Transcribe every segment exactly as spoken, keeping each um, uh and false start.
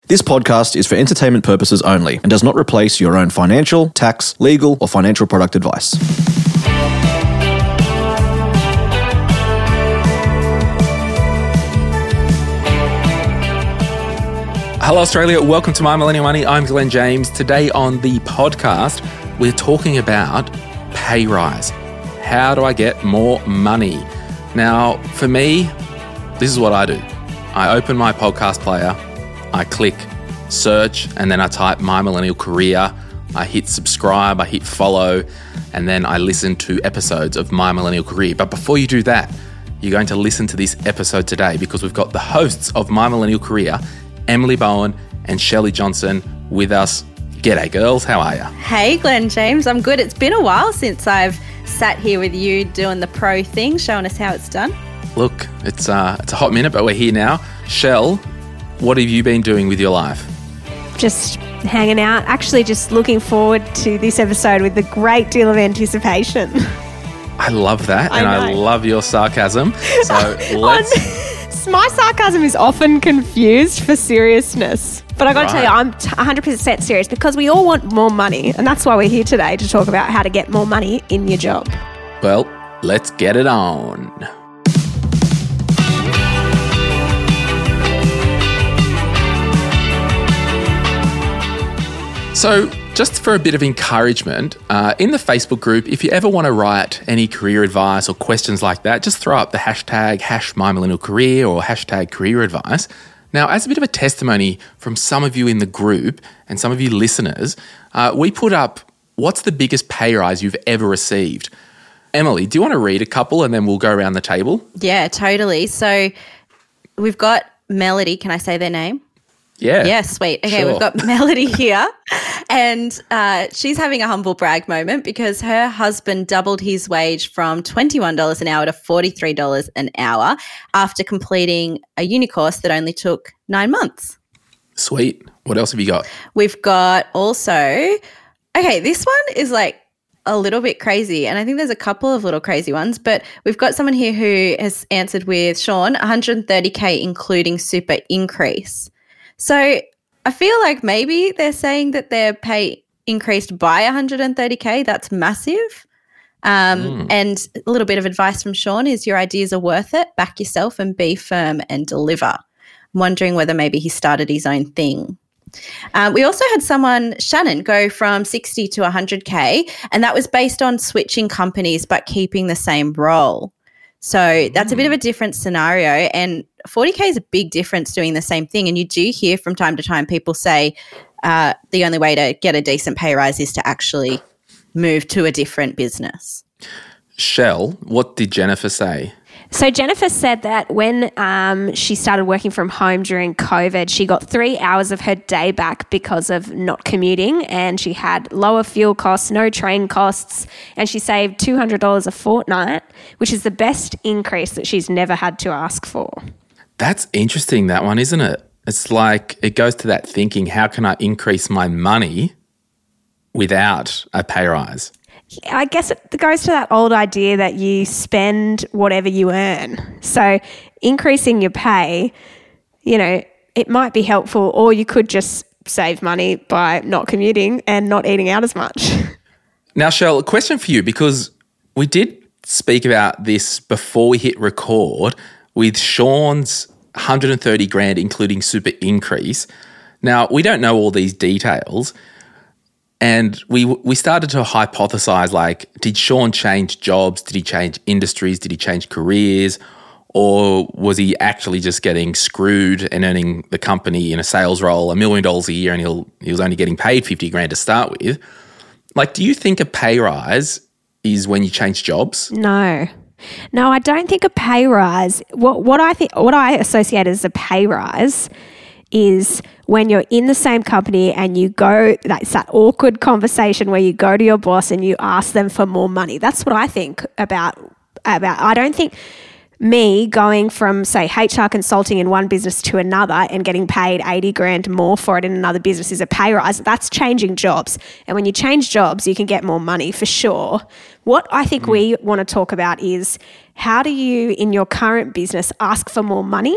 This podcast is for entertainment purposes only and does not replace your own financial, tax, legal, or financial product advice. Hello Australia, welcome to My Millennial Money. I'm Glenn James. Today on the podcast, we're talking about pay rise. How do I get more money? Now, for me, this is what I do. I open my podcast player, I click search, and then I type My Millennial Career. I hit subscribe, I hit follow, and then I listen to episodes of My Millennial Career. But before you do that, you're going to listen to this episode today because we've got the hosts of My Millennial Career, Emily Bowen and Shelley Johnson, with us. G'day girls, how are you? Hey Glenn James, I'm good. It's been a while since I've sat here with you doing the pro thing, showing us how it's done. Look, it's uh, it's a hot minute, but we're here now. Shell, what have you been doing with your life? Just hanging out. Actually, just looking forward to this episode with a great deal of anticipation. I love that, I and know. I love your sarcasm. So let's... My sarcasm is often confused for seriousness. But I got to Right. tell you, I'm one hundred percent serious because we all want more money. And that's why we're here today, to talk about how to get more money in your job. Well, let's get it on. So, just for a bit of encouragement, uh, in the Facebook group, if you ever want to write any career advice or questions like that, just throw up the hashtag hash my millennial career or hashtag career advice. Now, as a bit of a testimony from some of you in the group and some of you listeners, uh, we put up what's the biggest pay rise you've ever received. Emily, do you want to read a couple and then we'll go around the table? Yeah, totally. So we've got Melody. Can I say their name? Yeah. Yeah, sweet. Okay, Sure. we've got Melody here, and uh, she's having a humble brag moment because her husband doubled his wage from twenty-one dollars an hour to forty-three dollars an hour after completing a uni course that only took nine months. Sweet. What else have you got? We've got also, okay, this one is like a little bit crazy, and I think there's a couple of little crazy ones, but we've got someone here who has answered with Sean, one hundred thirty K including super increase. So I feel like maybe they're saying that their pay increased by one hundred thirty K. That's massive. Um, Mm. And a little bit of advice from Sean is your ideas are worth it. Back yourself and be firm and deliver. I'm wondering whether maybe he started his own thing. Um, we also had someone, Shannon, go from sixty to one hundred K, and that was based on switching companies but keeping the same role. So that's a bit of a different scenario, and forty K is a big difference doing the same thing. And you do hear from time to time people say uh, the only way to get a decent pay rise is to actually move to a different business. Shell, what did Jennifer say? So Jennifer said that when um, she started working from home during COVID, she got three hours of her day back because of not commuting, and she had lower fuel costs, no train costs, and she saved two hundred dollars a fortnight, which is the best increase that she's never had to ask for. That's interesting, that one, isn't it? It's like it goes to that thinking, how can I increase my money without a pay rise? I guess it goes to that old idea that you spend whatever you earn. So increasing your pay, you know, it might be helpful, or you could just save money by not commuting and not eating out as much. Now, Shell, a question for you, because we did speak about this before we hit record with Sean's one hundred thirty grand, including super increase. Now, we don't know all these details. And we we started to hypothesize, like, did Sean change jobs? Did he change industries? Did he change careers? Or was he actually just getting screwed and earning the company in a sales role a million dollars a year, and he'll he was only getting paid fifty grand to start with? Like, do you think a pay rise is when you change jobs? No. No, I don't think a pay rise, what what I think what I associate as a pay rise is when you're in the same company and you go, that's that awkward conversation where you go to your boss and you ask them for more money. That's what I think about, about. I don't think me going from, say, H R consulting in one business to another and getting paid eighty grand more for it in another business is a pay rise. That's changing jobs. And when you change jobs, you can get more money for sure. What I think mm. we want to talk about is how do you, in your current business, ask for more money?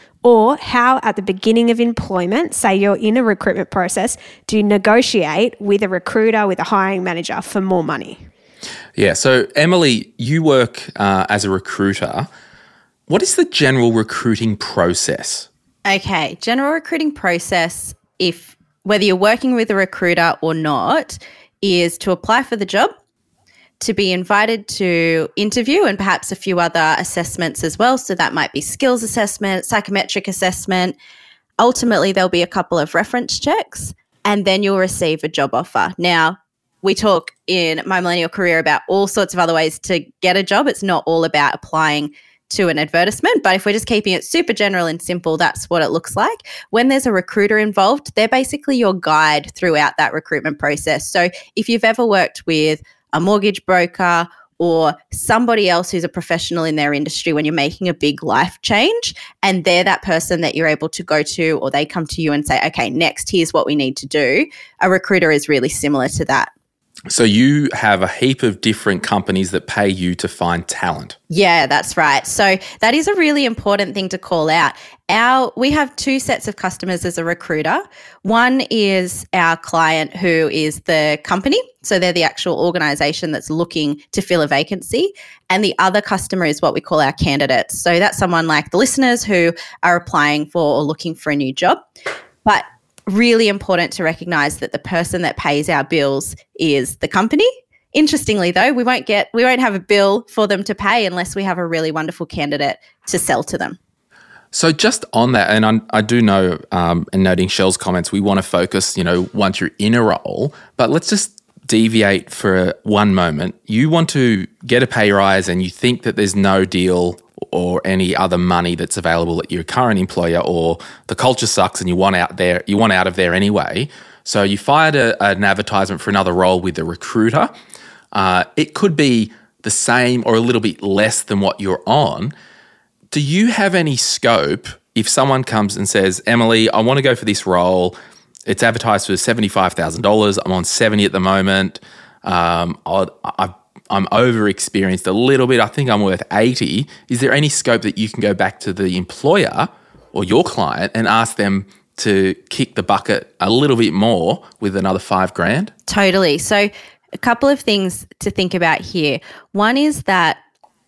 Or how at the beginning of employment, say you're in a recruitment process, do you negotiate with a recruiter, with a hiring manager for more money? Yeah. So Emily, you work uh, as a recruiter. What is the general recruiting process? Okay, general recruiting process, if whether you're working with a recruiter or not, is to apply for the job, to be invited to interview and perhaps a few other assessments as well. So that might be skills assessment, psychometric assessment. Ultimately, there'll be a couple of reference checks and then you'll receive a job offer. Now, we talk in My Millennial Career about all sorts of other ways to get a job. It's not all about applying to an advertisement, but if we're just keeping it super general and simple, that's what it looks like. When there's a recruiter involved, they're basically your guide throughout that recruitment process. So if you've ever worked with a mortgage broker or somebody else who's a professional in their industry when you're making a big life change and they're that person that you're able to go to, or they come to you and say, okay, next, here's what we need to do. A recruiter is really similar to that. So you have a heap of different companies that pay you to find talent. Yeah, that's right. So that is a really important thing to call out. Our we have two sets of customers as a recruiter. One is our client, who is the company. So they're the actual organisation that's looking to fill a vacancy. And the other customer is what we call our candidates. So that's someone like the listeners who are applying for or looking for a new job. But really important to recognise that the person that pays our bills is the company. Interestingly, though, we won't get we won't have a bill for them to pay unless we have a really wonderful candidate to sell to them. So just on that, and I, I do know, um, and noting Shell's comments, we want to focus, you know, once you're in a role, but let's just deviate for one moment. You want to get a pay rise and you think that there's no deal or any other money that's available at your current employer, or the culture sucks and you want out there, you want out of there anyway. So you fired a, an advertisement for another role with a recruiter. Uh, it could be the same or a little bit less than what you're on. Do you have any scope if someone comes and says, Emily, I want to go for this role. It's advertised for seventy-five thousand dollars. I'm on seventy at the moment. Um, I've I'm over-experienced a little bit. I think I'm worth eighty. Is there any scope that you can go back to the employer or your client and ask them to kick the bucket a little bit more with another five grand? Totally. So a couple of things to think about here. One is that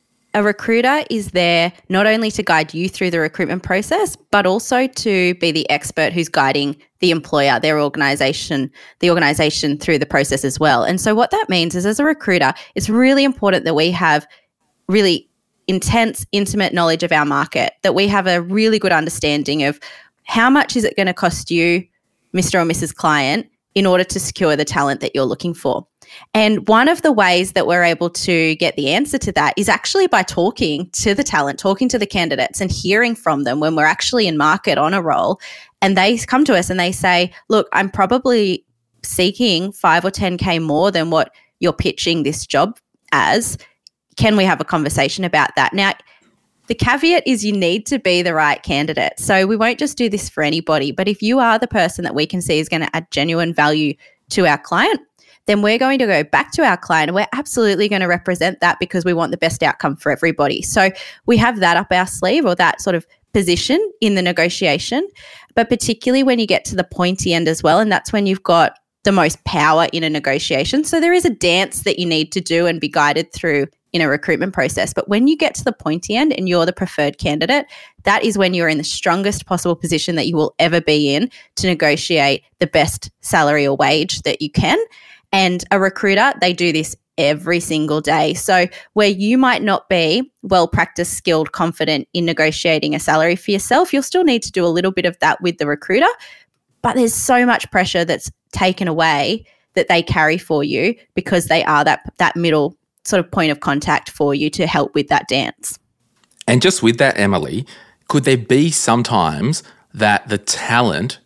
a recruiter is there not only to guide you through the recruitment process, but also to be the expert who's guiding the employer, their organisation, the organisation through the process as well. And so what that means is, as a recruiter, it's really important that we have really intense, intimate knowledge of our market, that we have a really good understanding of how much is it going to cost you, Mister or Missus Client, in order to secure the talent that you're looking for. And one of the ways that we're able to get the answer to that is actually by talking to the talent, talking to the candidates and hearing from them when we're actually in market on a role. And they come to us and they say, look, I'm probably seeking five or ten K more than what you're pitching this job as. Can we have a conversation about that? Now, the caveat is you need to be the right candidate. So we won't just do this for anybody, but if you are the person that we can see is going to add genuine value to our client, then we're going to go back to our client and we're absolutely going to represent that because we want the best outcome for everybody. So we have that up our sleeve, or that sort of position in the negotiation, but particularly when you get to the pointy end as well, and that's when you've got the most power in a negotiation. So there is a dance that you need to do and be guided through in a recruitment process. But when you get to the pointy end and you're the preferred candidate, that is when you're in the strongest possible position that you will ever be in to negotiate the best salary or wage that you can. And a recruiter, they do this every single day. So where you might not be well-practiced, skilled, confident in negotiating a salary for yourself, you'll still need to do a little bit of that with the recruiter. But there's so much pressure that's taken away that they carry for you because they are that that middle sort of point of contact for you to help with that dance. And just with that, Emily, could there be sometimes that the talent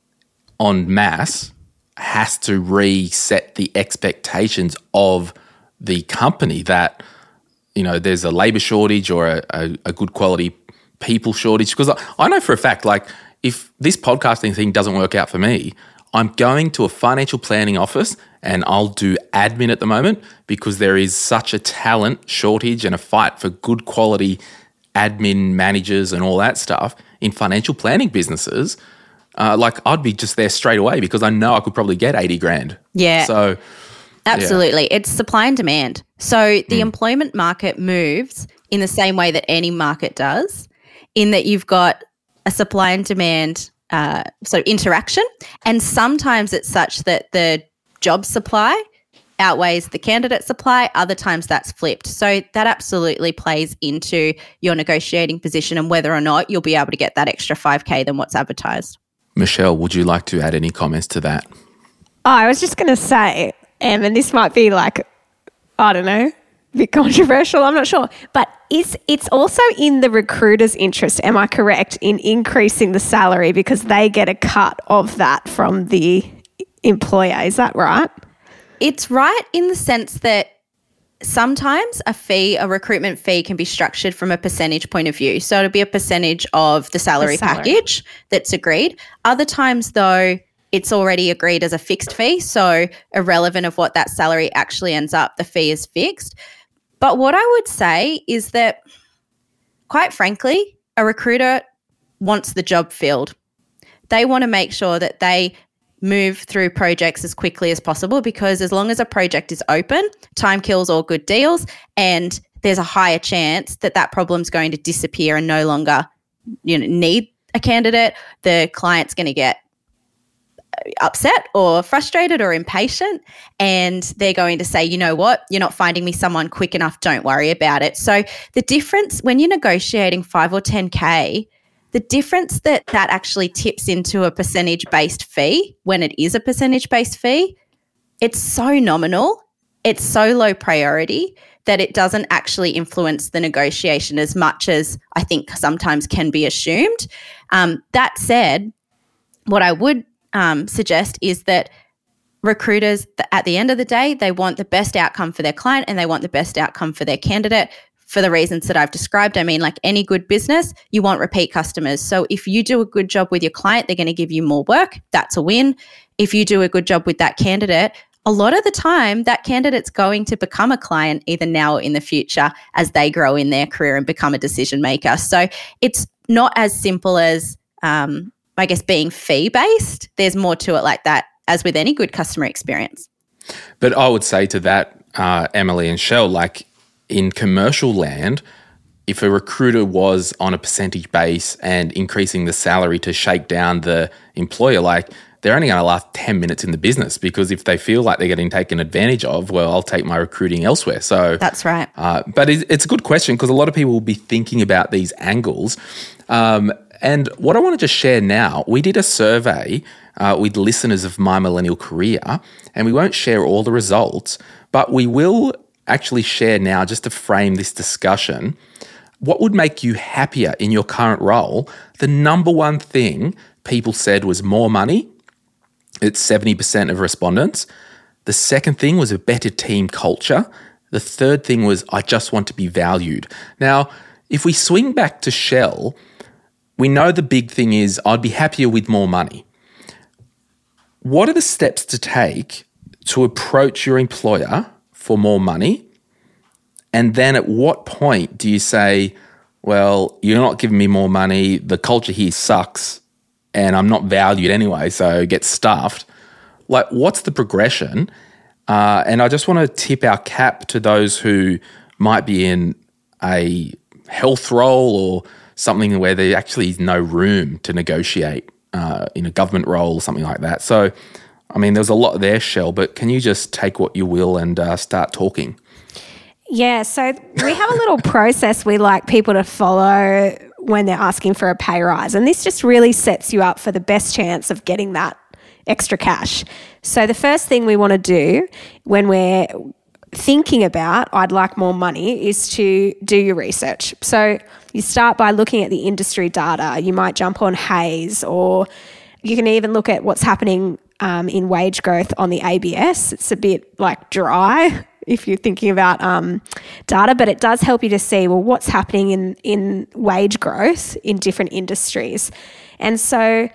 en masse has to reset the expectations of the company, that you know, there's a labour shortage or a, a, a good quality people shortage. Because I, I know for a fact, like, if this podcasting thing doesn't work out for me, I'm going to a financial planning office and I'll do admin at the moment, because there is such a talent shortage and a fight for good quality admin managers and all that stuff in financial planning businesses. Uh, like, I'd be just there straight away because I know I could probably get eighty grand. Yeah. So, absolutely. Yeah. It's supply and demand. So the mm. employment market moves in the same way that any market does, in that you've got a supply and demand uh, sort of interaction. And sometimes it's such that the job supply outweighs the candidate supply. Other times that's flipped. So that absolutely plays into your negotiating position and whether or not you'll be able to get that extra five K than what's advertised. Michelle, would you like to add any comments to that? Oh, I was just going to say, um, and this might be like, I don't know, a bit controversial, I'm not sure, but is it's also in the recruiter's interest, am I correct, in increasing the salary because they get a cut of that from the employer. Is that right? It's right in the sense that sometimes a fee, a recruitment fee can be structured from a percentage point of view. So it'll be a percentage of the salary, the salary package that's agreed. Other times, though, it's already agreed as a fixed fee. So irrelevant of what that salary actually ends up, the fee is fixed. But what I would say is that, quite frankly, a recruiter wants the job filled. They want to make sure that they move through projects as quickly as possible, because as long as a project is open, time kills all good deals, and there's a higher chance that that problem's going to disappear and no longer, you know, need a candidate. The client's going to get upset or frustrated or impatient, and they're going to say, you know what, you're not finding me someone quick enough, don't worry about it. So the difference when you're negotiating five or ten K, the difference that that actually tips into a percentage-based fee, when it is a percentage-based fee, it's so nominal, it's so low priority that it doesn't actually influence the negotiation as much as I think sometimes can be assumed. Um, that said, what I would um, suggest is that recruiters, at the end of the day, they want the best outcome for their client and they want the best outcome for their candidate. For the reasons that I've described. I mean, like any good business, you want repeat customers. So if you do a good job with your client, they're going to give you more work. That's a win. If you do a good job with that candidate, a lot of the time that candidate's going to become a client either now or in the future as they grow in their career and become a decision maker. So it's not as simple as, um, I guess, being fee-based. There's more to it like that, as with any good customer experience. But I would say to that, uh, Emily and Shell, like, in commercial land, if a recruiter was on a percentage base and increasing the salary to shake down the employer, like, they're only going to last ten minutes in the business, because if they feel like they're getting taken advantage of, well, I'll take my recruiting elsewhere. So that's right. Uh, but it's a good question, because a lot of people will be thinking about these angles. Um, and what I want to just share now, we did a survey uh, with listeners of My Millennial Career, and we won't share all the results, but we will actually share now, just to frame this discussion, what would make you happier in your current role. The number one thing people said was more money. It's seventy percent of respondents. The second thing was a better team culture. The third thing was, I just want to be valued. Now, if we swing back to Shell, we know the big thing is, I'd be happier with more money. What are the steps to take to approach your employer for more money? And then at what point do you say, well, you're not giving me more money, the culture here sucks, and I'm not valued anyway, so get stuffed. Like, what's the progression? Uh, and I just want to tip our cap to those who might be in a health role or something where there actually is no room to negotiate uh, in a government role or something like that. So, I mean, there's a lot there, Shell, but can you just take what you will and uh, start talking? Yeah, so we have a little process we like people to follow when they're asking for a pay rise, and this just really sets you up for the best chance of getting that extra cash. So the first thing we want to do when we're thinking about I'd like more money is to do your research. So you start by looking at the industry data. You might jump on Hays, or you can even look at what's happening um, in wage growth on the A B S. It's a bit like dry if you're thinking about um, data, but it does help you to see, well, what's happening in, in wage growth in different industries. And so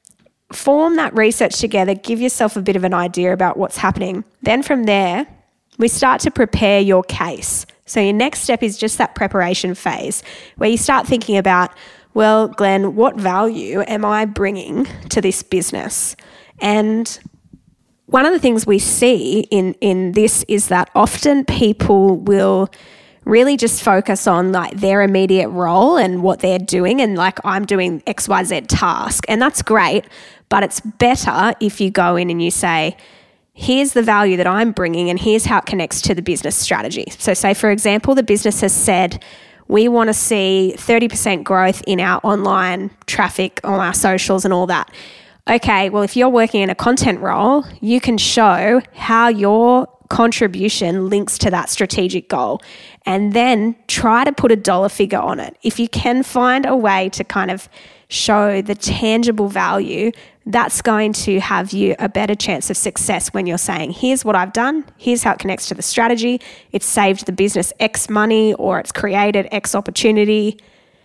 form that research together, give yourself a bit of an idea about what's happening. Then from there, we start to prepare your case. So your next step is just that preparation phase where you start thinking about, well, Glenn, what value am I bringing to this business? And one of the things we see in, in this is that often people will really just focus on like their immediate role and what they're doing and like, I'm doing X Y Z task. And that's great, but it's better if you go in and you say, here's the value that I'm bringing and here's how it connects to the business strategy. So say, for example, the business has said, we want to see thirty percent growth in our online traffic on our socials and all that. Okay, well, if you're working in a content role, you can show how your contribution links to that strategic goal and then try to put a dollar figure on it. If you can find a way to kind of show the tangible value, that's going to have you a better chance of success when you're saying, here's what I've done, here's how it connects to the strategy, it's saved the business X money or it's created X opportunity,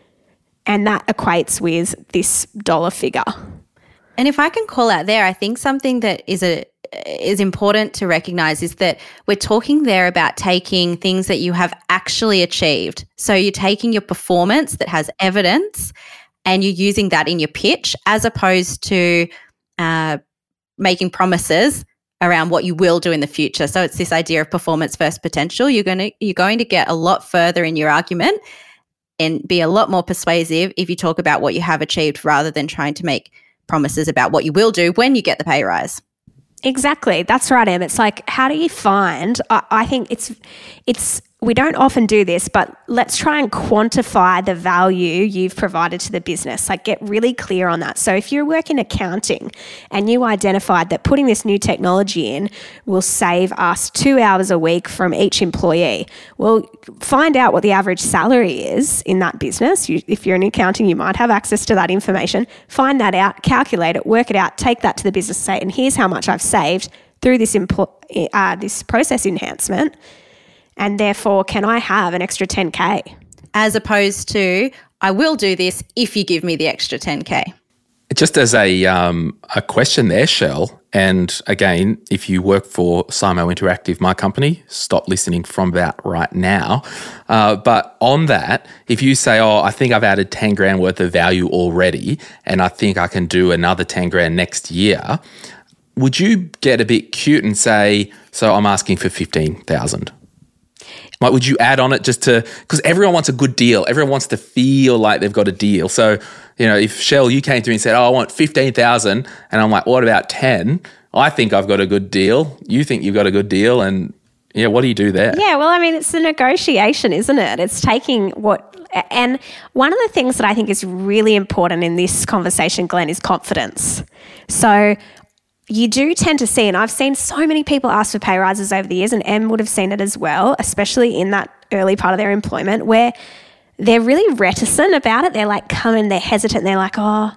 and that equates with this dollar figure. And if I can call out there, I think something that is a is important to recognize is that we're talking there about taking things that you have actually achieved. So you're taking your performance that has evidence and you're using that in your pitch as opposed to uh, making promises around what you will do in the future. So it's this idea of performance versus potential. You're going to you're going to get a lot further in your argument and be a lot more persuasive if you talk about what you have achieved rather than trying to make promises about what you will do when you get the pay rise. Exactly. That's right, Em. It's like, how do you find, I, I think it's, it's, we don't often do this, but let's try and quantify the value you've provided to the business. Like get really clear on that. So if you work in accounting and you identified that putting this new technology in will save us two hours a week from each employee, well, find out what the average salary is in that business. You, if you're in accounting, you might have access to that information. Find that out, calculate it, work it out, take that to the business, say, and here's how much I've saved through this, empl- uh, this process enhancement. And therefore, can I have an extra ten K? As opposed to, I will do this if you give me the extra ten K. Just as a um, a question there, Shell, and again, if you work for Simo Interactive, my company, stop listening from about right now. Uh, but on that, if you say, oh, I think I've added ten grand worth of value already, and I think I can do another ten grand next year, would you get a bit cute and say, so I'm asking for fifteen thousand? Like, would you add on it just to, because everyone wants a good deal. Everyone wants to feel like they've got a deal. So, you know, if Shell, you came to me and said, oh, I want fifteen thousand, and I'm like, what about ten? I think I've got a good deal. You think you've got a good deal. And yeah, what do you do there? Yeah, well, I mean, it's a negotiation, isn't it? It's taking what, and one of the things that I think is really important in this conversation, Glenn, is confidence. So you do tend to see, and I've seen so many people ask for pay rises over the years, and Em would have seen it as well, especially in that early part of their employment, where they're really reticent about it. They're like coming, they're hesitant. They're like, oh,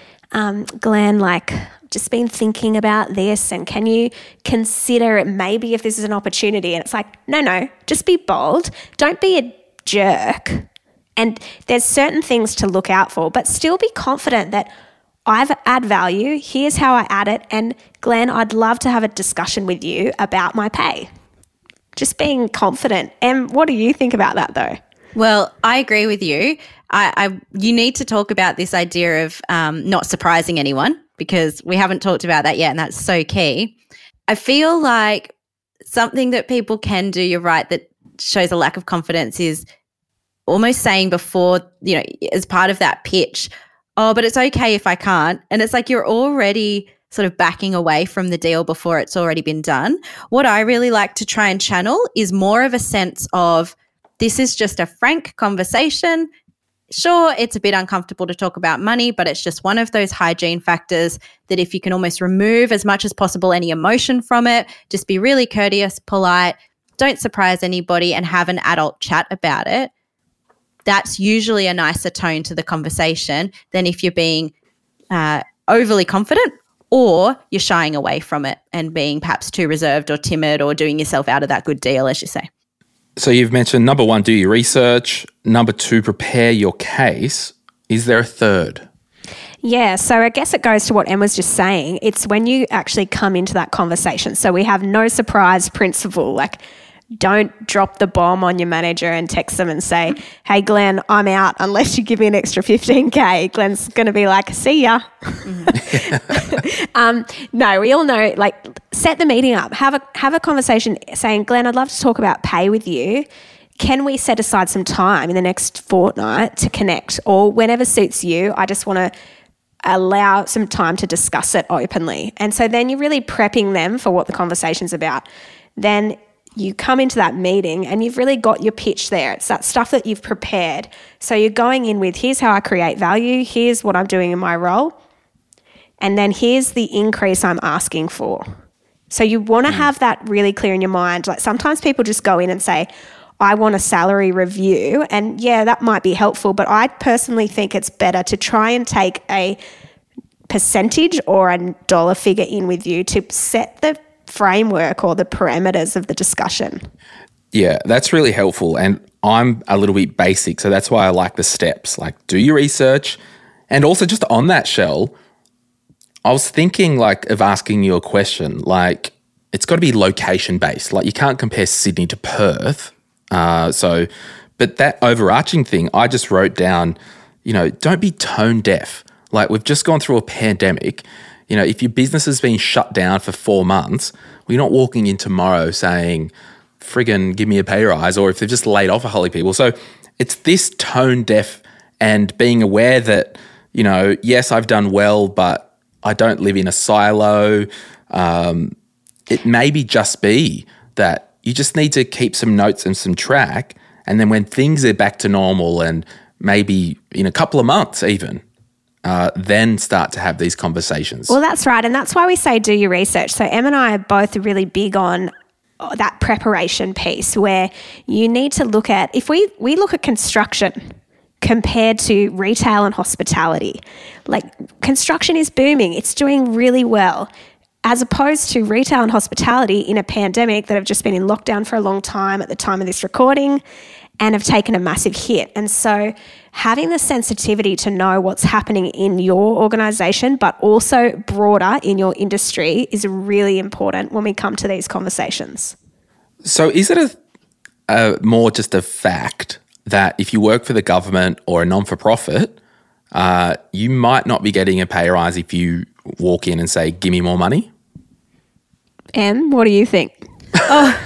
um, Glenn, like, I've just been thinking about this, and can you consider it maybe if this is an opportunity? And it's like, no, no, just be bold. Don't be a jerk. And there's certain things to look out for, but still be confident that I've add value, here's how I add it, and Glenn, I'd love to have a discussion with you about my pay. Just being confident. And what do you think about that though? Well, I agree with you. I, I you need to talk about this idea of um, not surprising anyone, because we haven't talked about that yet, and that's so key. I feel like something that people can do, you're right, that shows a lack of confidence is almost saying before, you know, as part of that pitch, oh, but it's okay if I can't. And it's like you're already sort of backing away from the deal before it's already been done. What I really like to try and channel is more of a sense of this is just a frank conversation. Sure, it's a bit uncomfortable to talk about money, but it's just one of those hygiene factors that if you can almost remove as much as possible any emotion from it, just be really courteous, polite, don't surprise anybody, and have an adult chat about it. That's usually a nicer tone to the conversation than if you're being uh, overly confident or you're shying away from it and being perhaps too reserved or timid or doing yourself out of that good deal, as you say. So you've mentioned number one, do your research. Number two, prepare your case. Is there a third? Yeah, so I guess it goes to what Em was just saying. It's when you actually come into that conversation. So we have no surprise principle. Like, don't drop the bomb on your manager and text them and say, hey, Glenn, I'm out unless you give me an extra fifteen K. Glenn's going to be like, see ya. Mm-hmm. um, no, we all know, like, set the meeting up. Have a, have a conversation saying, Glenn, I'd love to talk about pay with you. Can we set aside some time in the next fortnight to connect, or whenever suits you? I just want to allow some time to discuss it openly. And so then you're really prepping them for what the conversation's about. Then you come into that meeting and you've really got your pitch there. It's that stuff that you've prepared. So you're going in with, here's how I create value, here's what I'm doing in my role, and then here's the increase I'm asking for. So you want to have that really clear in your mind. Like, sometimes people just go in and say, I want a salary review, and yeah, that might be helpful, but I personally think it's better to try and take a percentage or a dollar figure in with you to set the framework or the parameters of the discussion. Yeah, that's really helpful. And I'm a little bit basic, so that's why I like the steps. Like, do your research. And also, just on that, Shell, I was thinking like of asking you a question. Like, it's got to be location based. Like, you can't compare Sydney to Perth. Uh, so, but that overarching thing, I just wrote down, you know, don't be tone deaf. Like, we've just gone through a pandemic. You know, if your business has been shut down for four months, well, you're not walking in tomorrow saying, friggin' give me a pay rise, or if they've just laid off a whole heap of people. So it's this tone deaf and being aware that, you know, yes, I've done well, but I don't live in a silo. Um, it maybe just be that you just need to keep some notes and some track. And then when things are back to normal, and maybe in a couple of months even, Uh, then start to have these conversations. Well, that's right. And that's why we say do your research. So Em and I are both really big on that preparation piece, where you need to look at, if we, we look at construction compared to retail and hospitality, like, construction is booming. It's doing really well, as opposed to retail and hospitality in a pandemic that have just been in lockdown for a long time at the time of this recording and have taken a massive hit. And so having the sensitivity to know what's happening in your organisation, but also broader in your industry, is really important when we come to these conversations. So is it a, a more just a fact that if you work for the government or a non-for-profit, uh, you might not be getting a pay rise if you walk in and say, give me more money? Em, what do you think? Oh.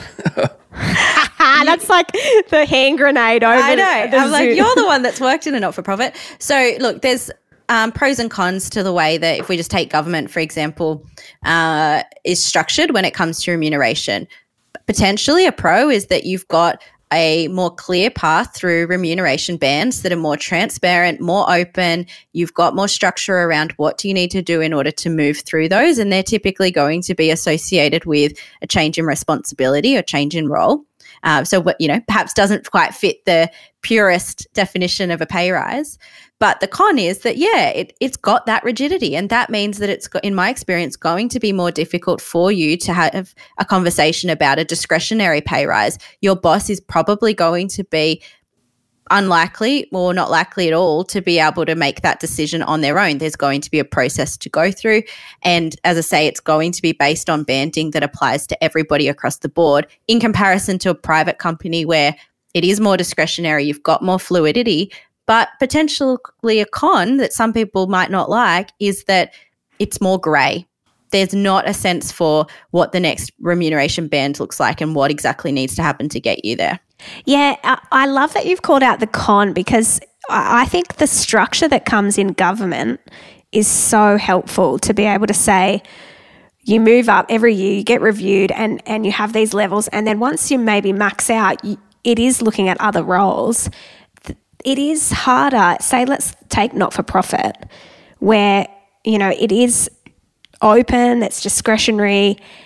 That's like the hand grenade over I know. the I'm like, Zoom. you're the one that's worked in a not-for-profit. So look, there's um, pros and cons to the way that, if we just take government, for example, uh, is structured when it comes to remuneration. Potentially a pro is that you've got a more clear path through remuneration bands that are more transparent, more open. You've got more structure around what do you need to do in order to move through those, and they're typically going to be associated with a change in responsibility or change in role. Um, so what, you know, perhaps doesn't quite fit the purest definition of a pay rise. But the con is that, yeah, it, it's got that rigidity, and that means that it's, got, in my experience, going to be more difficult for you to have a conversation about a discretionary pay rise. Your boss is probably going to be unlikely, or not likely at all, to be able to make that decision on their own. There's going to be a process to go through. And as I say, it's going to be based on banding that applies to everybody across the board, in comparison to a private company where it is more discretionary, you've got more fluidity. But potentially a con that some people might not like is that it's more grey. There's not a sense for what the next remuneration band looks like and what exactly needs to happen to get you there. Yeah, I, I love that you've called out the con, because I, I think the structure that comes in government is so helpful to be able to say, you move up every year, you get reviewed, and, and you have these levels. And then once you maybe max out, you, it is looking at other roles. It is harder. Say, let's take not-for-profit, where, you know, it is open, it's discretionary.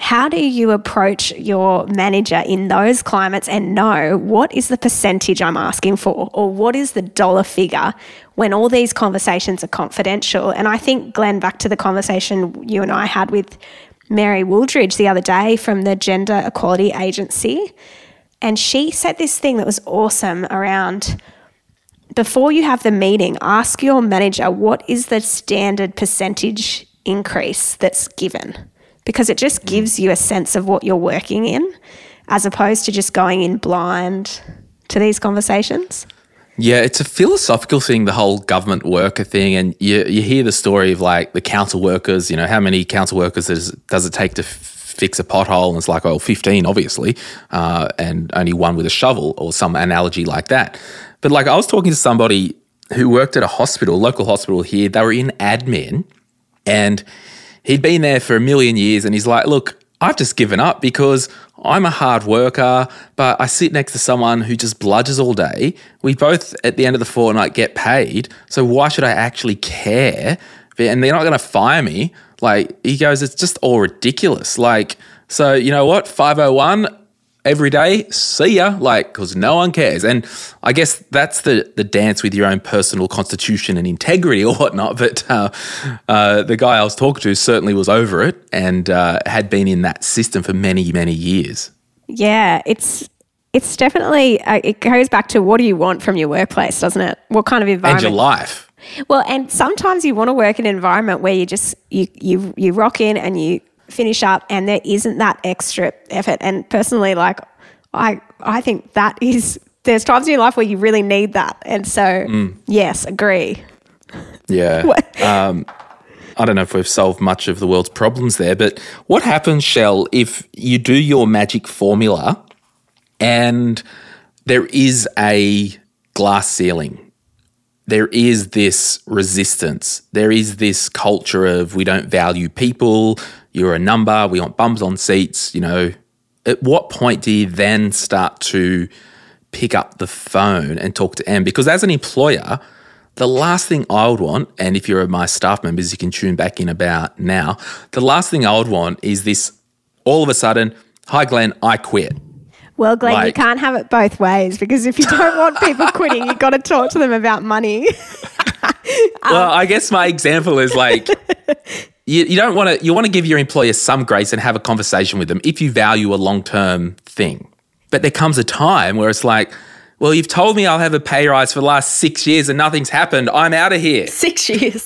How do you approach your manager in those climates and know what is the percentage I'm asking for, or what is the dollar figure when all these conversations are confidential? And I think, Glenn, back to the conversation you and I had with Mary Wooldridge the other day from the Gender Equality Agency, and she said this thing that was awesome around, before you have the meeting, ask your manager what is the standard percentage increase that's given, because it just gives you a sense of what you're working in as opposed to just going in blind to these conversations. Yeah, it's a philosophical thing, the whole government worker thing. And you you hear the story of like the council workers, you know, how many council workers does, does it take to f- fix a pothole? And it's like, oh, fifteen, obviously, uh, and only one with a shovel or some analogy like that. But like I was talking to somebody who worked at a hospital, local hospital here. They were in admin and he'd been there for a million years and he's like, look, I've just given up because I'm a hard worker, but I sit next to someone who just bludges all day. We both, at the end of the fortnight, get paid. So why should I actually care? And they're not going to fire me. Like, he goes, it's just all ridiculous. Like, so you know what? five oh one every day, see ya. Like, because no one cares. And I guess that's the the dance with your own personal constitution and integrity or whatnot. But uh, uh, the guy I was talking to certainly was over it and uh, had been in that system for many, many years. Yeah, it's it's definitely, uh, it goes back to what do you want from your workplace, doesn't it? What kind of environment? And your life. Well, and sometimes you want to work in an environment where you just, you you you rock in and you finish up and there isn't that extra effort. And personally, like, I I think that is, there's times in your life where you really need that. And so, mm. yes, agree. Yeah. um, I don't know if we've solved much of the world's problems there, but what happens, Shell, if you do your magic formula and there is a glass ceiling? There is this resistance. There is this culture of we don't value people, you're a number, we want bums on seats, you know. At what point do you then start to pick up the phone and talk to Em? Because as an employer, the last thing I would want, and if you're my staff members, you can tune back in about now, the last thing I would want is this all of a sudden, hi Glenn, I quit. Well, Glenn, like, you can't have it both ways, because if you don't want people quitting, you've got to talk to them about money. um, well, I guess my example is like, you, you don't want to, you want to give your employer some grace and have a conversation with them if you value a long-term thing. But there comes a time where it's like, well, you've told me I'll have a pay rise for the last six years and nothing's happened. I'm out of here. Six years.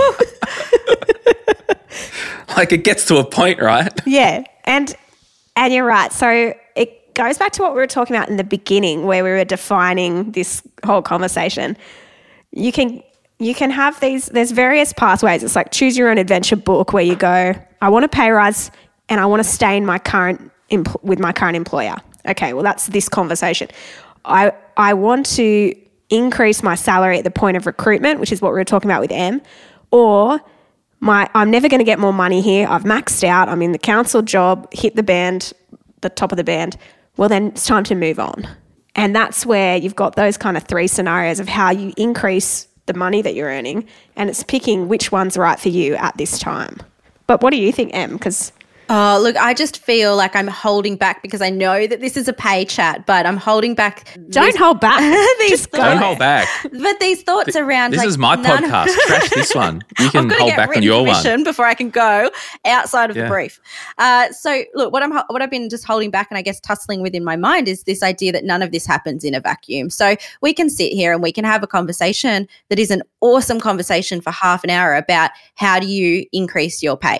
Like, it gets to a point, right? Yeah. And and you're right. So it goes back to what we were talking about in the beginning, where we were defining this whole conversation. You can you can have these, there's various pathways. It's like choose your own adventure book, where you go, I want a pay rise and I want to stay in my current empl- with my current employer. Okay, well, that's this conversation. I I want to increase my salary at the point of recruitment, which is what we were talking about with Em, or my I'm never going to get more money here. I've maxed out. I'm in the council job, hit the band, the top of the band. Well, then it's time to move on. And that's where you've got those kind of three scenarios of how you increase the money that you're earning, and it's picking which one's right for you at this time. But what do you think, Em? Because Oh, look, I just feel like I'm holding back because I know that this is a pay chat, but I'm holding back. Don't these, hold back. these Don't thoughts, hold back. But these thoughts Th- around This like, is my none of- podcast. Trash this one. You can I've got to hold get back on written your permission one. before I can go outside of Yeah. the brief. Uh, so, look, what I'm what I've been just holding back and I guess tussling within my mind is this idea that none of this happens in a vacuum. So we can sit here and we can have a conversation that is an awesome conversation for half an hour about how do you increase your pay.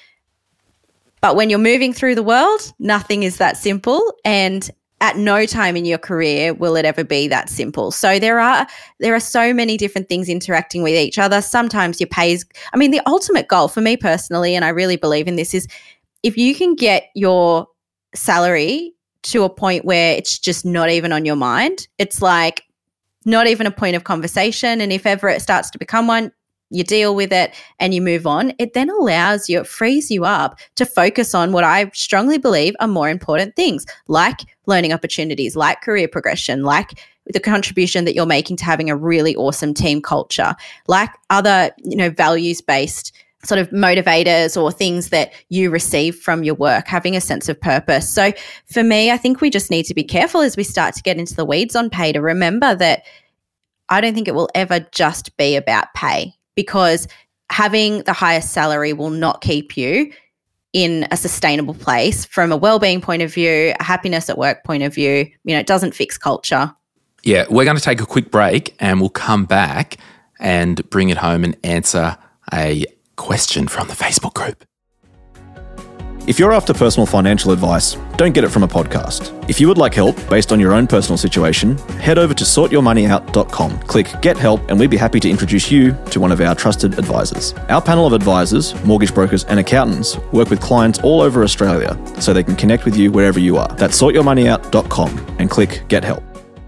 But when you're moving through the world, nothing is that simple, and at no time in your career will it ever be that simple. So there are there are so many different things interacting with each other. Sometimes your pay is, I mean, the ultimate goal for me personally, and I really believe in this, is if you can get your salary to a point where it's just not even on your mind, it's like not even a point of conversation, and if ever it starts to become one, you deal with it and you move on. It then allows you, it frees you up to focus on what I strongly believe are more important things, like learning opportunities, like career progression, like the contribution that you're making to having a really awesome team culture, like other, you know, values-based sort of motivators or things that you receive from your work, having a sense of purpose. So for me, I think we just need to be careful as we start to get into the weeds on pay to remember that I don't think it will ever just be about pay, because having the highest salary will not keep you in a sustainable place from a well-being point of view, a happiness at work point of view. You know, it doesn't fix culture. Yeah, we're going to take a quick break and we'll come back and bring it home and answer a question from the Facebook group. If you're after personal financial advice, don't get it from a podcast. If you would like help based on your own personal situation, head over to sort your money out dot com. Click Get Help and we'd be happy to introduce you to one of our trusted advisors. Our panel of advisors, mortgage brokers and accountants work with clients all over Australia so they can connect with you wherever you are. That's sort your money out dot com and click Get Help.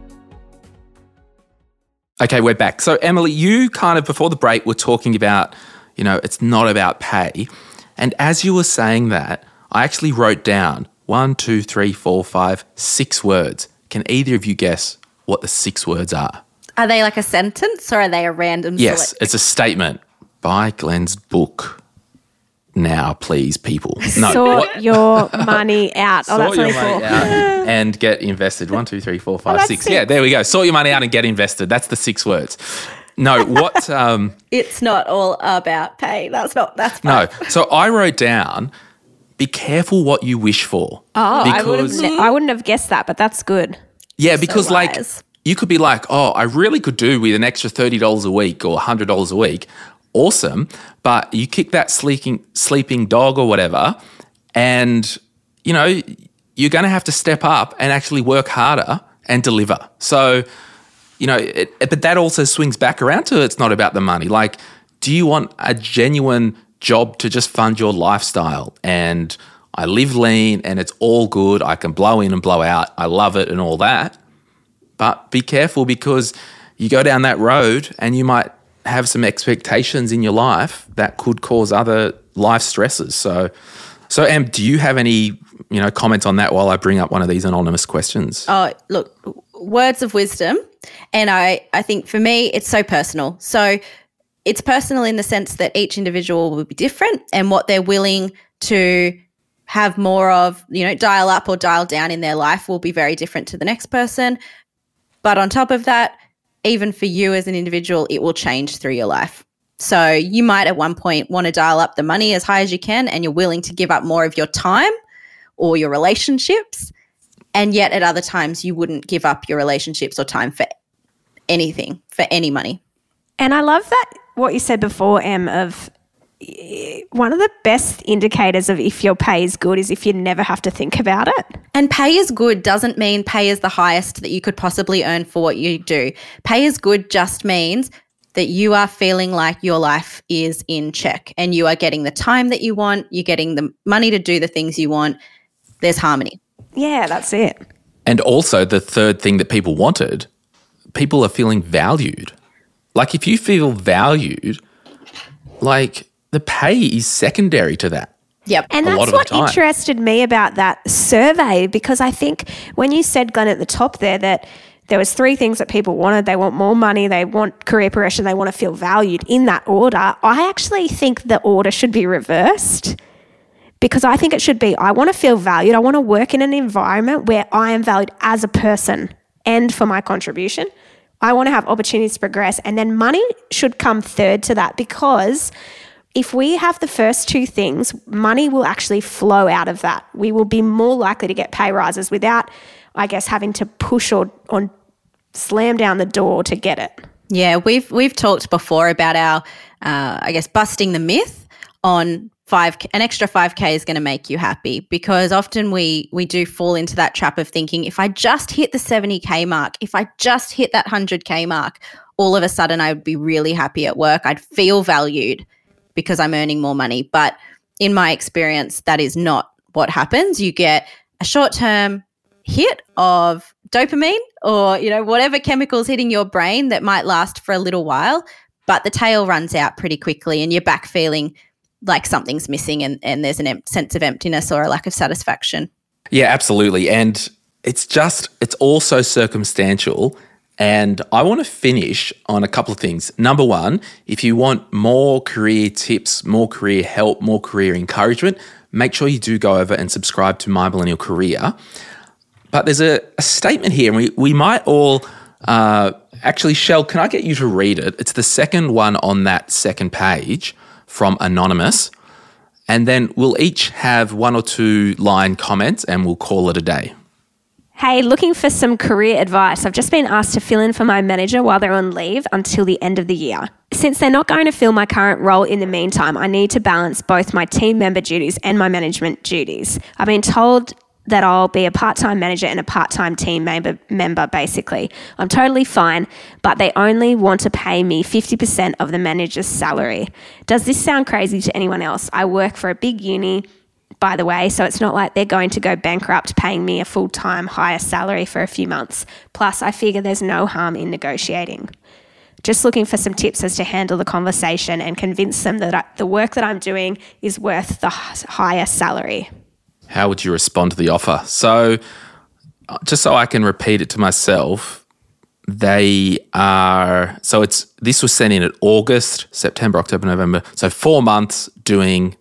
Okay, we're back. So Emily, you kind of before the break were talking about, you know, it's not about pay. And as you were saying that, I actually wrote down one, two, three, four, five, six words. Can either of you guess what the six words are? Are they like a sentence or are they a random Yes, select- it's a statement. Buy Glenn's book now, please, people. No, Sort what- your money out. Oh, that's Sort your really money cool. out and get invested. One, two, three, four, five, that's six. six. Yeah, there we go. Sort your money out and get invested. That's the six words. No, what? Um, It's not all about pay. That's not, that's no. fine. So I wrote down, be careful what you wish for. Oh, I, would Because- have ne- I wouldn't have guessed that, but that's good. Yeah, because like wise. you could be like, oh, I really could do with an extra thirty dollars a week or one hundred dollars a week. Awesome. But you kick that sleeping, sleeping dog or whatever and, you know, you're going to have to step up and actually work harder and deliver. So, you know, it, it, but that also swings back around to it's not about the money. Like, do you want a genuine job to just fund your lifestyle? And I live lean and it's all good. I can blow in and blow out. I love it and all that. But be careful because you go down that road and you might have some expectations in your life that could cause other life stresses. So, so Em, do you have any, you know, comments on that while I bring up one of these anonymous questions? Oh, look, words of wisdom. And I, I think for me, it's so personal. So it's personal in the sense that each individual will be different and what they're willing to have more of, you know, dial up or dial down in their life will be very different to the next person. But on top of that, even for you as an individual, it will change through your life. So you might at one point want to dial up the money as high as you can and you're willing to give up more of your time or your relationships. And yet at other times you wouldn't give up your relationships or time for anything, for any money. And I love that what you said before, Em, of eh, one of the best indicators of if your pay is good is if you never have to think about it. And pay is good doesn't mean pay is the highest that you could possibly earn for what you do. Pay is good just means that you are feeling like your life is in check and you are getting the time that you want, you're getting the money to do the things you want. There's harmony. Yeah, that's it. And also the third thing that people wanted, people are feeling valued. Like if you feel valued, like the pay is secondary to that. Yep. And a lot that's of the what time. interested me about that survey, because I think when you said, Glenn, at the top there that there was three things that people wanted. They want more money, they want career progression, they want to feel valued in that order. I actually think the order should be reversed, because I think it should be, I want to feel valued. I want to work in an environment where I am valued as a person and for my contribution. I want to have opportunities to progress, and then money should come third to that, because if we have the first two things, money will actually flow out of that. We will be more likely to get pay rises without, I guess, having to push or, or slam down the door to get it. Yeah, we've we've talked before about our, uh, I guess, busting the myth on five an extra five K is going to make you happy, because often we we do fall into that trap of thinking if I just hit the seventy K mark, if I just hit that one hundred K mark, all of a sudden I would be really happy at work. I'd feel valued because I'm earning more money. But in my experience, that is not what happens. You get a short-term hit of dopamine or, you know, whatever chemicals hitting your brain that might last for a little while, but the tail runs out pretty quickly and you're back feeling like something's missing and, and there's a em- sense of emptiness or a lack of satisfaction. Yeah, absolutely. And it's just, it's also circumstantial. And I want to finish on a couple of things. Number one, if you want more career tips, more career help, more career encouragement, make sure you do go over and subscribe to My Millennial Career. But there's a, a statement here, and we, we might all uh, actually, Shell, can I get you to read it? It's the second one on that second page from Anonymous. And then we'll each have one or two line comments and we'll call it a day. Hey, looking for some career advice. I've just been asked to fill in for my manager while they're on leave until the end of the year. Since they're not going to fill my current role in the meantime, I need to balance both my team member duties and my management duties. I've been told that I'll be a part-time manager and a part-time team member, member basically. I'm totally fine, but they only want to pay me fifty percent of the manager's salary. Does this sound crazy to anyone else? I work for a big uni, by the way, so it's not like they're going to go bankrupt paying me a full-time higher salary for a few months. Plus, I figure there's no harm in negotiating. Just looking for some tips as to handle the conversation and convince them that I, the work that I'm doing is worth the higher salary. How would you respond to the offer? So, just so I can repeat it to myself, they are, so it's, this was sent in at August, September, October, November, so four months doing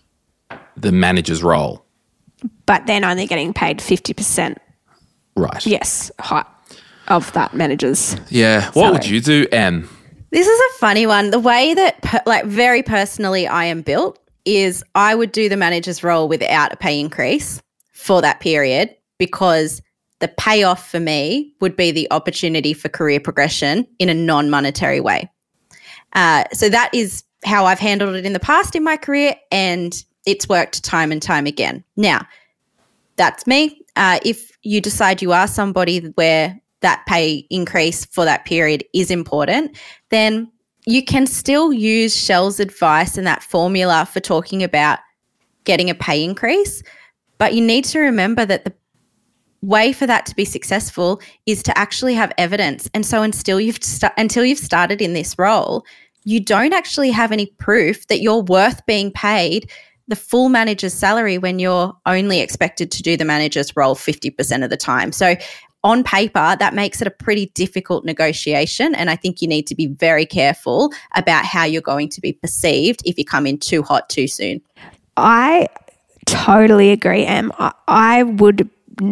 the manager's role. But then only getting paid fifty percent. Right. Yes, hi, of that manager's Yeah. What salary. would you do, Em? This is a funny one. The way that, per, like, very personally I am built is I would do the manager's role without a pay increase for that period, because the payoff for me would be the opportunity for career progression in a non-monetary way. Uh, so that is how I've handled it in the past in my career, and it's worked time and time again. Now, that's me. Uh, if you decide you are somebody where that pay increase for that period is important, then you can still use Shell's advice and that formula for talking about getting a pay increase, but you need to remember that the way for that to be successful is to actually have evidence. And so until you've st- until you've started in this role, you don't actually have any proof that you're worth being paid the full manager's salary when you're only expected to do the manager's role fifty percent of the time. So on paper, that makes it a pretty difficult negotiation, and I think you need to be very careful about how you're going to be perceived if you come in too hot too soon. I totally agree, Em. I, I would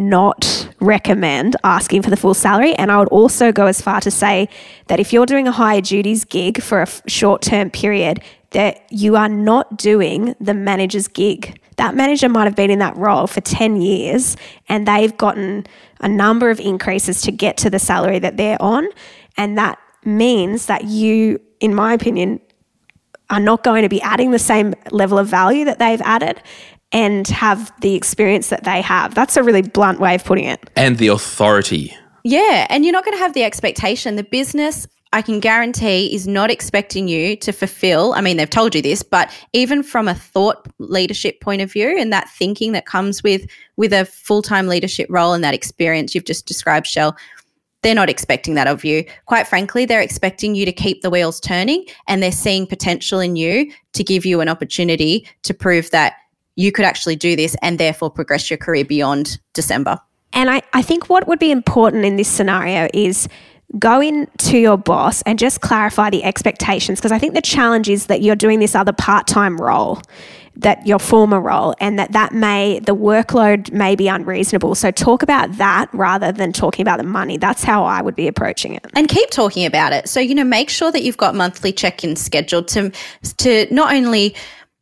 not recommend asking for the full salary, and I would also go as far to say that if you're doing a higher duties gig for a f- short-term period, that you are not doing the manager's gig. That manager might have been in that role for ten years and they've gotten a number of increases to get to the salary that they're on. And that means that you, in my opinion, are not going to be adding the same level of value that they've added and have the experience that they have. That's a really blunt way of putting it. And the authority. Yeah, and you're not going to have the expectation. The business, I can guarantee, is not expecting you to fulfill. I mean, they've told you this, but even from a thought leadership point of view and that thinking that comes with, with a full-time leadership role and that experience you've just described, Shell, they're not expecting that of you. Quite frankly, they're expecting you to keep the wheels turning, and they're seeing potential in you to give you an opportunity to prove that you could actually do this and therefore progress your career beyond December. And I, I think what would be important in this scenario is go in to your boss and just clarify the expectations, because I think the challenge is that you're doing this other part-time role, that your former role, and that that may, the workload may be unreasonable. So talk about that rather than talking about the money. That's how I would be approaching it. And keep talking about it. So, you know, make sure that you've got monthly check-ins scheduled to, to not only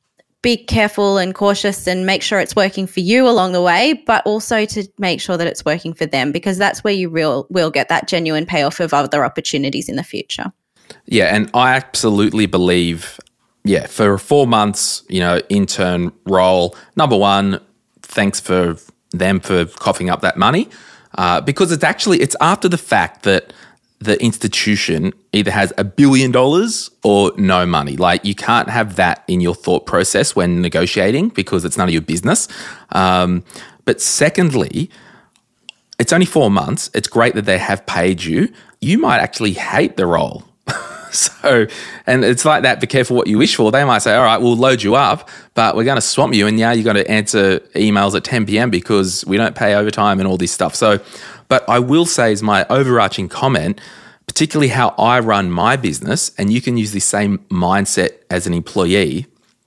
be careful and cautious and make sure it's working for you along the way, but also to make sure that it's working for them, because that's where you real, will get that genuine payoff of other opportunities in the future. Yeah, and I absolutely believe, yeah, for four months, you know, intern role, number one, thanks for them for coughing up that money, uh, because it's actually, it's after the fact that the institution either has a billion dollars or no money. Like, you can't have that in your thought process when negotiating because it's none of your business. Um, but secondly, it's only four months. It's great that they have paid you. You might actually hate the role. So, and it's like that, be careful what you wish for. They might say, all right, we'll load you up, but we're going to swamp you, and now you've got to answer emails at ten p.m. because we don't pay overtime and all this stuff. So But I will say, as my overarching comment, particularly how I run my business, and you can use the same mindset as an employee,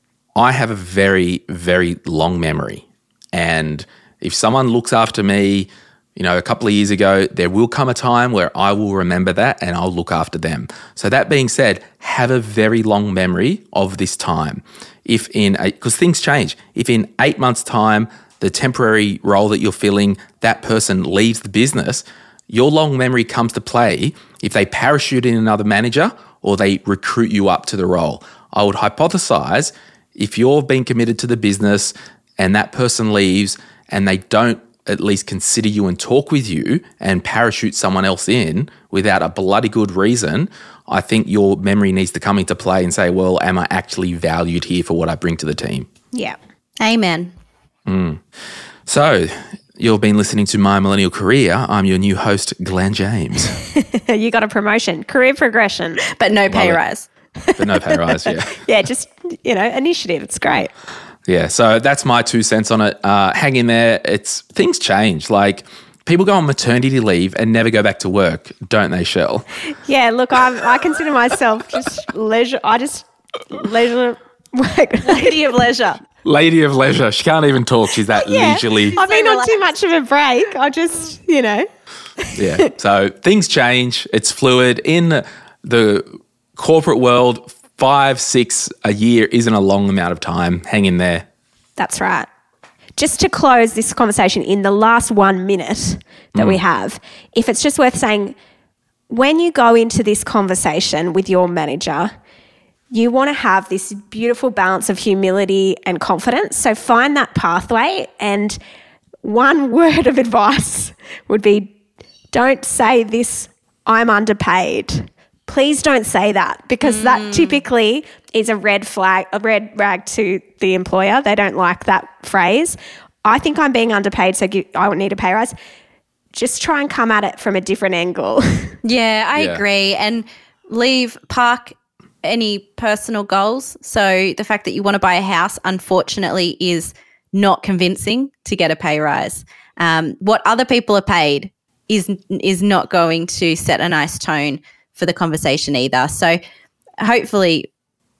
I have a very, very long memory. And if someone looks after me, you know, a couple of years ago, there will come a time where I will remember that and I'll look after them. So that being said, have a very long memory of this time. If in, because things change. If in eight months' time, the temporary role that you're filling, that person leaves the business, your long memory comes to play if they parachute in another manager or they recruit you up to the role. I would hypothesize if you're being committed to the business and that person leaves and they don't at least consider you and talk with you and parachute someone else in without a bloody good reason, I think your memory needs to come into play and say, well, am I actually valued here for what I bring to the team? Yeah. Amen. Mm. So you've been listening to My Millennial Career. I'm your new host, Glenn James. You got a promotion, career progression. But no pay Love it. rise. But no pay rise, yeah. Yeah, just, you know, initiative. It's great. Yeah, so that's my two cents on it. Uh, hang in there. It's things change. Like people go on maternity leave and never go back to work, don't they, Shell? Yeah, look, I'm, I consider myself just leisure. I just leisure work. Lady of leisure. Lady of leisure. She can't even talk. She's that Yeah. leisurely. I've been on too much of a break. I just, you know. Yeah. So things change. It's fluid. In the corporate world, five, six a year isn't a long amount of time. Hang in there. That's right. Just to close this conversation in the last one minute that mm. we have, if it's just worth saying, when you go into this conversation with your manager, you want to have this beautiful balance of humility and confidence. So find that pathway. And one word of advice would be, don't say this, I'm underpaid. Please don't say that, because mm. that typically is a red flag, a red rag to the employer. They don't like that phrase. I think I'm being underpaid, so I need a pay rise. Just try and come at it from a different angle. Yeah, I Yeah. agree. And leave, park any personal goals. So the fact that you want to buy a house, unfortunately, is not convincing to get a pay rise. Um, what other people are paid is is not going to set a nice tone for the conversation either. So hopefully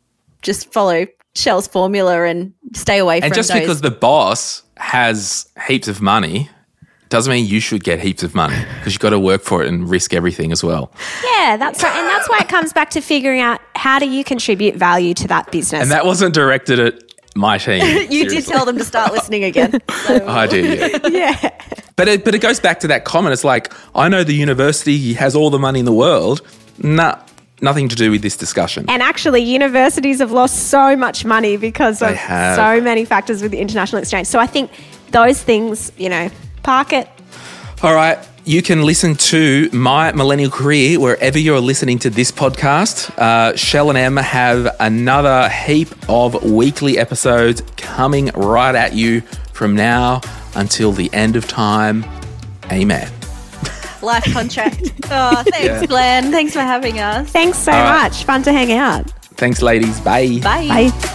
just follow Shell's formula and stay away And from just those. because the boss has heaps of money doesn't mean you should get heaps of money, because you've got to work for it and risk everything as well. Yeah, that's right. And that's why it comes back to figuring out, how do you contribute value to that business? And that wasn't directed at my team. you seriously. did tell them to start listening again. So. I did, yeah. yeah. But it, but it goes back to that comment. It's like, I know the university has all the money in the world. Nah, nothing to do with this discussion. And actually, universities have lost so much money because They of have. so many factors with the international exchange. So I think those things, you know, park it. All right. You can listen to My Millennial Career wherever you're listening to this podcast. Uh, Shell and Em have another heap of weekly episodes coming right at you from now until the end of time. Amen. Life contract. Oh, thanks, Yeah. Glenn. Thanks for having us. Thanks so All right. much. Fun to hang out. Thanks, ladies. Bye. Bye. Bye.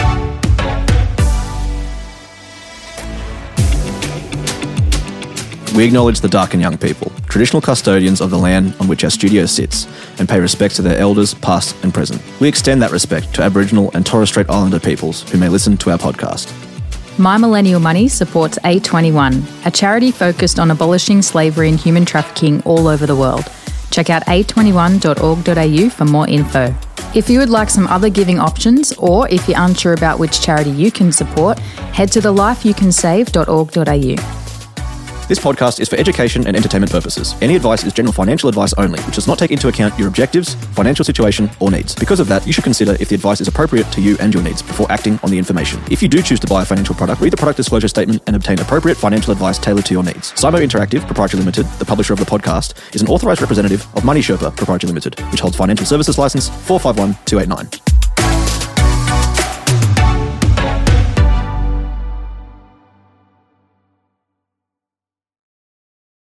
We acknowledge the Darkin Young people, traditional custodians of the land on which our studio sits, and pay respect to their elders, past and present. We extend that respect to Aboriginal and Torres Strait Islander peoples who may listen to our podcast. My Millennial Money supports A twenty-one, a charity focused on abolishing slavery and human trafficking all over the world. Check out a twenty-one dot org dot a u for more info. If you would like some other giving options, or if you're unsure about which charity you can support, head to the life you can save dot org dot a u. This podcast is for education and entertainment purposes. Any advice is general financial advice only, which does not take into account your objectives, financial situation, or needs. Because of that, you should consider if the advice is appropriate to you and your needs before acting on the information. If you do choose to buy a financial product, read the product disclosure statement and obtain appropriate financial advice tailored to your needs. Simo Interactive Proprietary Limited, the publisher of the podcast, is an authorised representative of Money Sherpa Proprietary Limited, which holds financial services license four five one two eight nine.